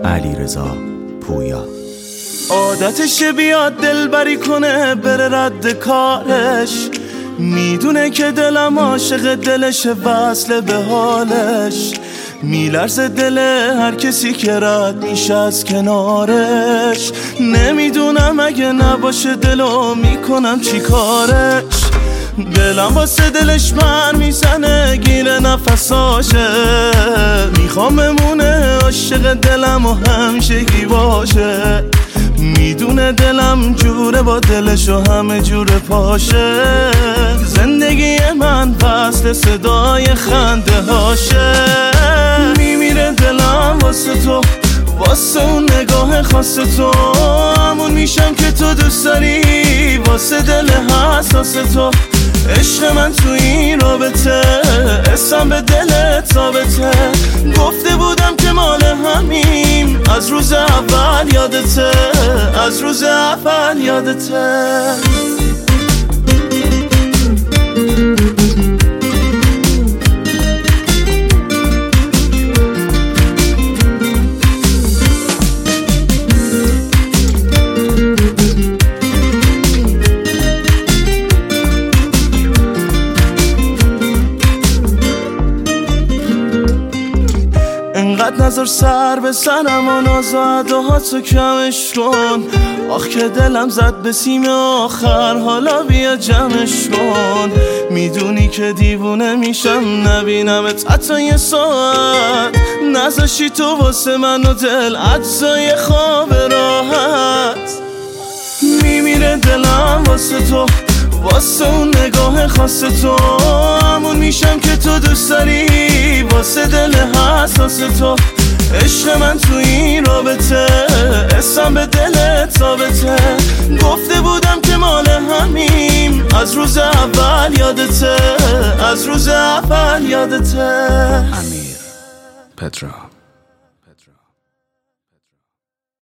علیرضا پویا. عادتشه بیاد دلبری کنه بره رد کارش، میدونه که دلم عاشق دلش وصله به حالش، میلرزه دل هر کسی که رد میشه از کنارش، نمیدونم اگه نباشه دلو میکنم چی کارش، دلم واسه دلش من میزنه گیره نفساشه، میخوام بمونه عاشق دلم و همیشگی باشه، میدونه دلم جوره با دلش و همه جور پاشه، زندگی من فصل صدای خنده هاشه، میمیره دلم واسه تو، واسه اون نگاه خاص تو، همون میشم که تو دوست داری، واسه دل حساس تو، عشق من تو این رابطه، اسم به دلت ثابته، گفته بودم که مال همیم، از روز اول یادته، از روز اول یادته. انقدر نظر سر به سرم و ناز و عداهاتو کمش کن، آخ که دلم زد به سیم آخر، حالا بیا جمعش کن، میدونی که دیوونه میشم نبینمت حتی یه ساعت، نذاشی تو واسه من و دل اجزای خواب راحت، میمیره دلم واسه تو، واسه اون نگاه خاص تو، همون میشم که تو دوست داری، واسه دل حساس تو، عشق من تو این رابطه، اسم به دلت ثابته، گفته بودم که مال همیم، از روز اول یادته، از روز اول یادته. امیر پترا.